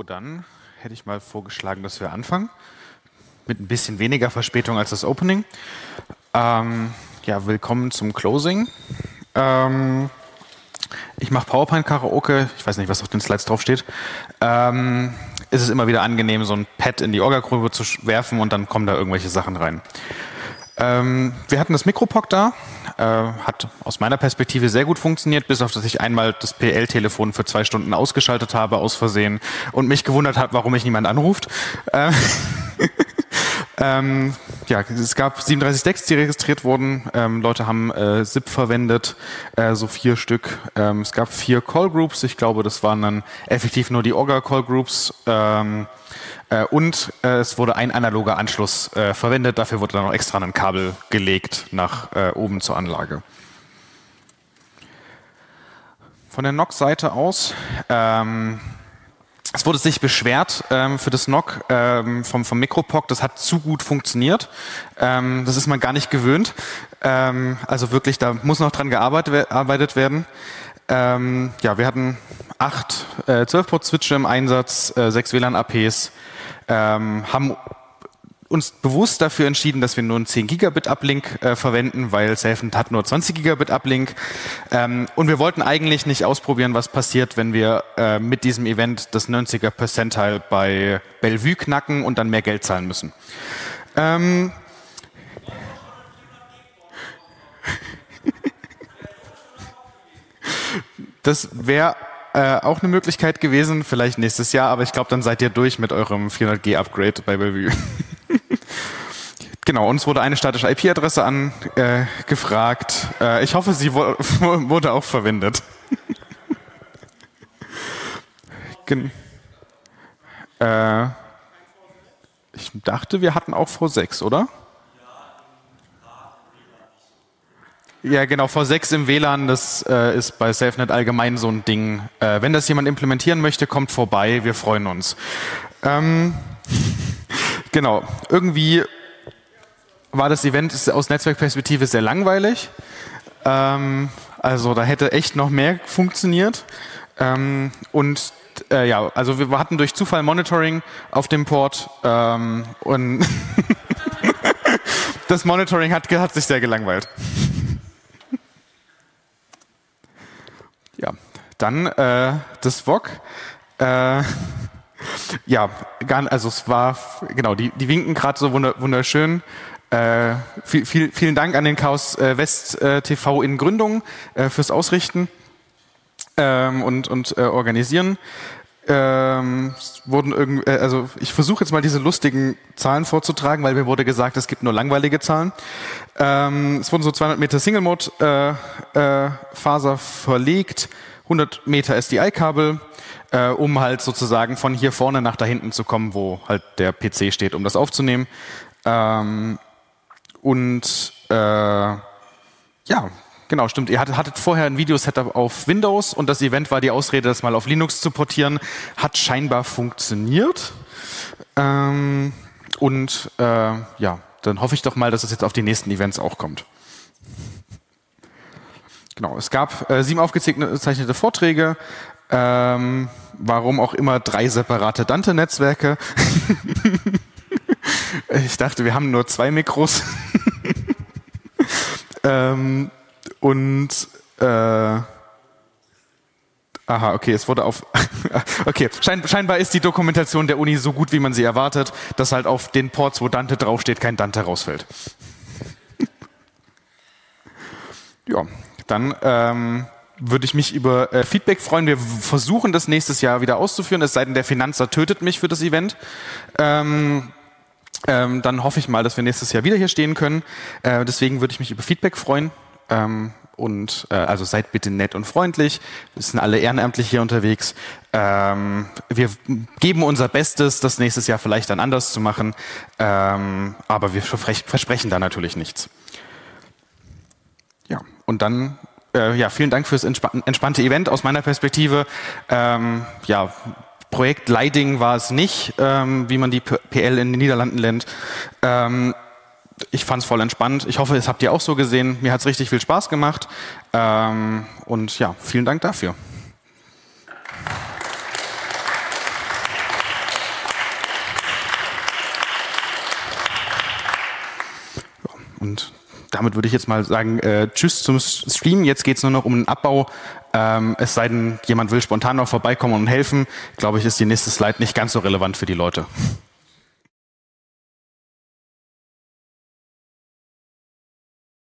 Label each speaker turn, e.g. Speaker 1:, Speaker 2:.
Speaker 1: Dann hätte ich mal vorgeschlagen, dass wir anfangen. Mit ein bisschen weniger Verspätung als das Opening. Willkommen zum Closing. Ich mache PowerPoint-Karaoke. Ich weiß nicht, was auf den Slides draufsteht. Es ist immer wieder angenehm, so ein Pad in die Orga-Grube zu werfen und dann kommen da irgendwelche Sachen rein. Wir hatten das Mikropok da. Hat aus meiner Perspektive sehr gut funktioniert, bis auf dass ich einmal das PL-Telefon für 2 Stunden ausgeschaltet habe, aus Versehen, und mich gewundert habe, warum mich niemand anruft. Es gab 37 Decks, die registriert wurden. Leute haben SIP verwendet, so 4 Stück. Es gab 4 Call-Groups. Ich glaube, das waren dann effektiv nur die Orga-Call-Groups. Und es wurde ein analoger Anschluss verwendet. Dafür wurde dann noch extra ein Kabel gelegt nach oben zur Anlage. Von der NOC-Seite aus, es wurde sich beschwert für das NOC vom Mikropok, das hat zu gut funktioniert. Das ist man gar nicht gewöhnt. Also wirklich, da muss noch dran gearbeitet werden. Wir hatten 8 12-Port-Switche im Einsatz, 6 WLAN-APs, haben uns bewusst dafür entschieden, dass wir nur einen 10 Gigabit Uplink verwenden, weil SafeNet hat nur 20 Gigabit Uplink. Und wir wollten eigentlich nicht ausprobieren, was passiert, wenn wir mit diesem Event das 90er Percentile bei Bellevue knacken und dann mehr Geld zahlen müssen. Das wäre auch eine Möglichkeit gewesen, vielleicht nächstes Jahr, aber ich glaube, dann seid ihr durch mit eurem 400G-Upgrade bei Bellevue. Genau, uns wurde eine statische IP-Adresse angefragt. Ich hoffe, sie wurde auch verwendet. Ich dachte, wir hatten auch V6, oder? Ja, genau, V6 im WLAN, das ist bei SafeNet allgemein so ein Ding. Wenn das jemand implementieren möchte, kommt vorbei, wir freuen uns. Genau, irgendwie war das Event aus Netzwerkperspektive sehr langweilig. Also da hätte echt noch mehr funktioniert. Also wir hatten durch Zufall Monitoring auf dem Port und das Monitoring hat sich sehr gelangweilt. Ja, dann das VOC. Es war, genau, die winken gerade so wunderschön. Vielen Dank an den Chaos West TV in Gründung fürs Ausrichten und Organisieren. Ich versuche jetzt mal diese lustigen Zahlen vorzutragen, weil mir wurde gesagt, es gibt nur langweilige Zahlen. Es wurden so 200 Meter Single-Mode-Faser verlegt, 100 Meter SDI-Kabel, um halt sozusagen von hier vorne nach da hinten zu kommen, wo halt der PC steht, um das aufzunehmen. Genau, stimmt. Ihr hattet vorher ein Video-Setup auf Windows und das Event war die Ausrede, das mal auf Linux zu portieren. Hat scheinbar funktioniert. Dann hoffe ich doch mal, dass es jetzt auf die nächsten Events auch kommt. Genau, es gab 7 aufgezeichnete Vorträge. Warum auch immer 3 separate Dante-Netzwerke. Ich dachte, wir haben nur 2 Mikros. Es wurde auf... Okay, scheinbar ist die Dokumentation der Uni so gut, wie man sie erwartet, dass halt auf den Ports, wo Dante draufsteht, kein Dante rausfällt. Ja, dann würde ich mich über Feedback freuen. Wir versuchen das nächstes Jahr wieder auszuführen, es sei denn, der Finanzer tötet mich für das Event. Dann hoffe ich mal, dass wir nächstes Jahr wieder hier stehen können. Deswegen würde ich mich über Feedback freuen. Also seid bitte nett und freundlich. Wir sind alle ehrenamtlich hier unterwegs. Wir geben unser Bestes, das nächstes Jahr vielleicht dann anders zu machen. Aber wir versprechen da natürlich nichts. Ja, und dann vielen Dank fürs entspannte Event aus meiner Perspektive. Projekt Leiding war es nicht, wie man die PL in den Niederlanden nennt. Ich fand es voll entspannt. Ich hoffe, es habt ihr auch so gesehen. Mir hat es richtig viel Spaß gemacht. Vielen Dank dafür. Und damit würde ich jetzt mal sagen, tschüss zum Stream. Jetzt geht es nur noch um den Abbau. Es sei denn, jemand will spontan noch vorbeikommen und helfen. Glaube ich, ist die nächste Slide nicht ganz so relevant für die Leute.